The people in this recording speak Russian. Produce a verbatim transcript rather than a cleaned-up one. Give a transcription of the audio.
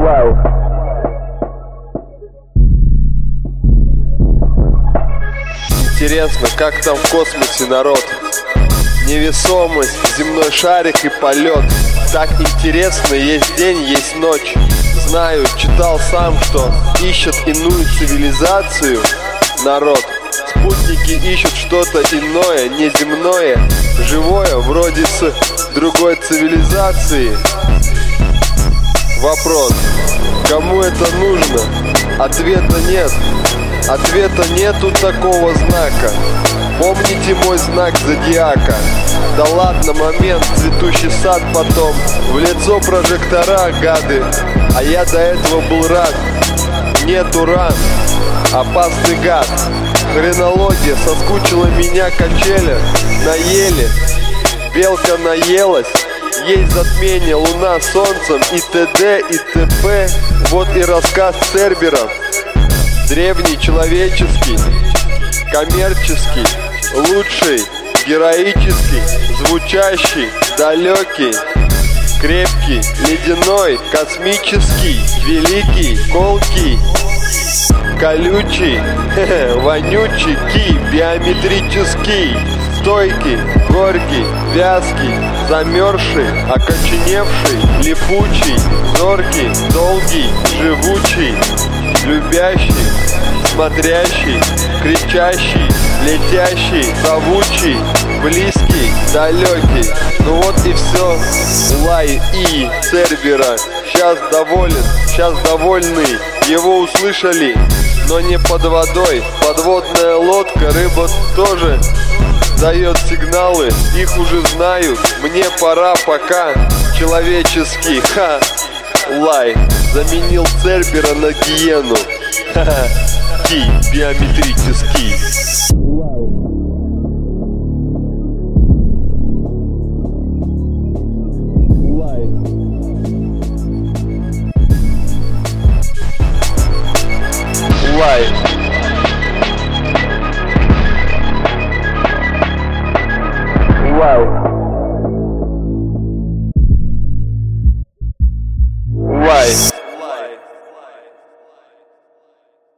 Вау. Интересно, как там в космосе народ? Невесомость, земной шарик и полет. Так интересно, есть день, есть ночь. Знаю, читал сам, что ищет иную цивилизацию народ. Спутники ищут что-то иное, неземное, живое, вроде с другой цивилизации. Вопрос: кому это нужно? Ответа нет. Ответа нету такого знака. Помните мой знак зодиака? Да ладно, момент, цветущий сад потом. В лицо прожектора, гады. А я до этого был рад. Нету ран, опасный гад. Хронология, соскучила меня качеля. Наели, белка наелась. Есть затмение, луна солнцем и т.д. и т.п. Вот и рассказ Цербера. Древний, человеческий, коммерческий, лучший, героический, звучащий, далекий, крепкий, ледяной, космический, великий, колкий, колючий, вонючий, ки, биометрический, стойкий, горький, вязкий, замерзший, окоченевший, липучий, зоркий, долгий, живучий, любящий, смотрящий, кричащий, летящий, зовучий, близкий, далекий. Ну вот и все. Лай и Цербера. Сейчас доволен, сейчас довольный. Его услышали, но не под водой. Подводная лодка, рыба тоже дает сигналы. Их уже знают. Мне пора пока. Человеческий. Ха. Лай заменил Цербера на гиену. Ха-ха. Ки биометрический. Лай. Лай. Вау.